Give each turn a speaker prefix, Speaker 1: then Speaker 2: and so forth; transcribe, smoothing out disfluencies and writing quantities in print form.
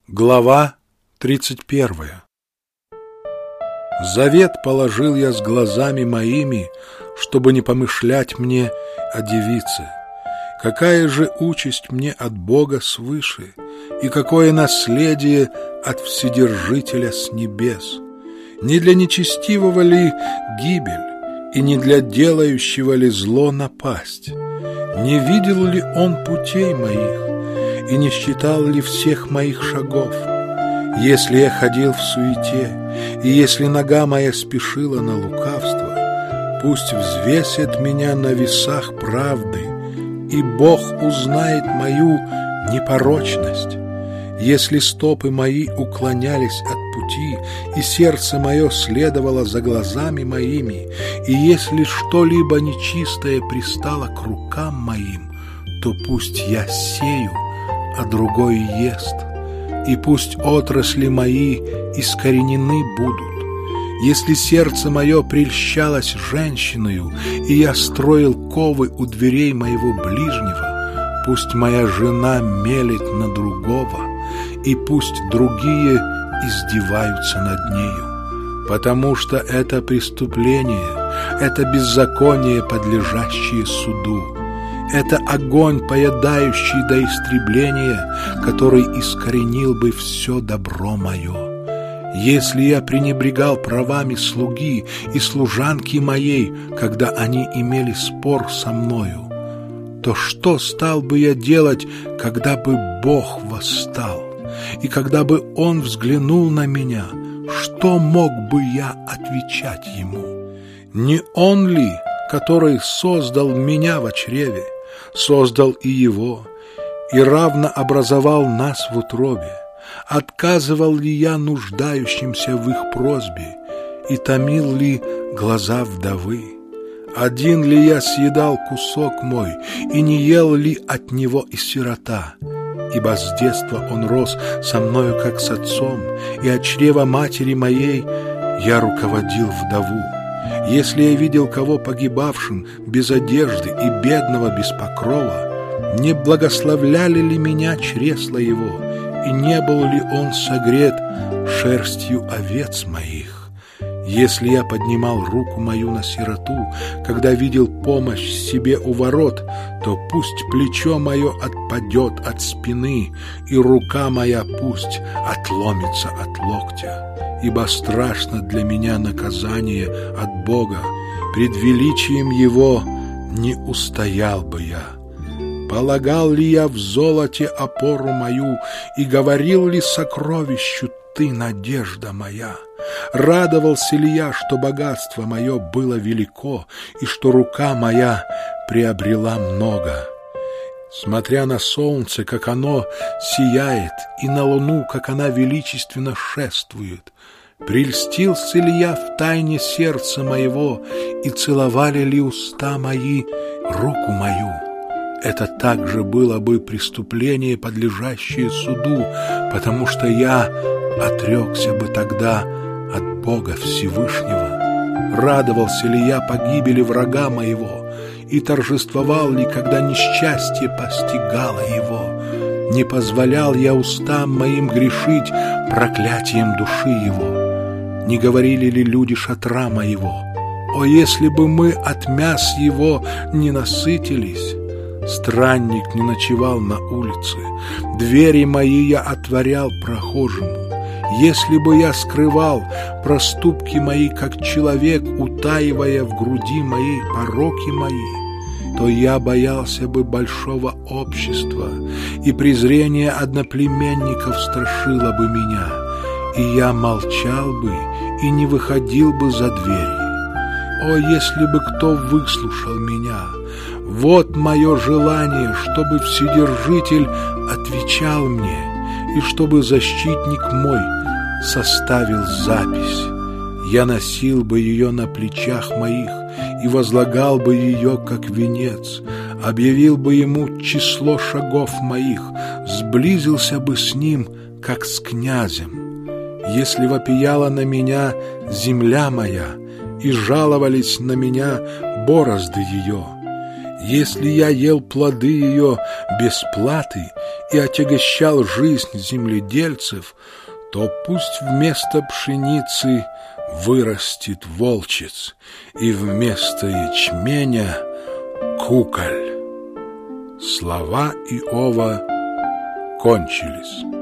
Speaker 1: Глава 31. Завет положил я с глазами моими, чтобы не помышлять мне о девице. Какая же участь мне от Бога свыше, и какое наследие от Вседержителя с небес? Не для нечестивого ли гибель, и не для делающего ли зло напасть? Не видел ли он путей моих, и не считал ли всех моих шагов? Если я ходил в суете, и если нога моя спешила на лукавство, пусть взвесит меня на весах правды, и Бог узнает мою непорочность. Если стопы мои уклонялись от пути, и сердце мое следовало за глазами моими, и если что-либо нечистое пристало к рукам моим, то пусть я сею, а другой ест, и пусть отрасли мои искоренены будут. Если сердце мое прельщалось женщиною, и я строил ковы у дверей моего ближнего, пусть моя жена мелет на другого, и пусть другие издеваются над нею, потому что это преступление, это беззаконие, подлежащее суду. Это огонь, поедающий до истребления, который искоренил бы все добро мое. Если я пренебрегал правами слуги и служанки моей, когда они имели спор со мною, то что стал бы я делать, когда бы Бог восстал? И когда бы Он взглянул на меня, что мог бы я отвечать Ему? Не Он ли, который создал меня в чреве, создал и его, и равно образовал нас в утробе? Отказывал ли я нуждающимся в их просьбе, и томил ли глаза вдовы? Один ли я съедал кусок мой, и не ел ли от него и сирота? Ибо с детства он рос со мною, как с отцом, и от чрева матери моей я руководил вдову. Если я видел кого погибавшим без одежды и бедного без покрова, не благословляли ли меня чресла его, и не был ли он согрет шерстью овец моих? Если я поднимал руку мою на сироту, когда видел помощь себе у ворот, то пусть плечо мое отпадет от спины, и рука моя пусть отломится от локтя. Ибо страшно для меня наказание от Бога, пред величием Его не устоял бы я. Полагал ли я в золоте опору мою, и говорил ли сокровищу: Ты надежда моя? Радовался ли я, что богатство мое было велико, и что рука моя приобрела много? Смотря на солнце, как оно сияет, и на луну, как она величественно шествует, прельстился ли я в тайне сердца моего, и целовали ли уста мои руку мою? Это также было бы преступление, подлежащее суду, потому что я отрекся бы тогда от Бога Всевышнего. Радовался ли я погибели врага моего, и торжествовал ли, когда несчастье постигало его? Не позволял я устам моим грешить проклятием души его. Не говорили ли люди шатра моего: О, если бы мы от мяс его не насытились! Странник не ночевал на улице, двери мои я отворял прохожему. Если бы я скрывал проступки мои, как человек, утаивая в груди моей пороки мои, то я боялся бы большого общества, и презрение одноплеменников страшило бы меня, и я молчал бы и не выходил бы за двери. О, если бы кто выслушал меня! Вот мое желание, чтобы Вседержитель отвечал мне, и чтобы защитник мой составил запись. Я носил бы ее на плечах моих и возлагал бы ее, как венец, объявил бы ему число шагов моих, сблизился бы с ним, как с князем. Если вопияла на меня земля моя, и жаловались на меня борозды ее, Если я ел плоды ее без платы и отягощал жизнь земледельцев, то пусть вместо пшеницы вырастет волчец, и вместо ячменя куколь. Слова Иова кончились.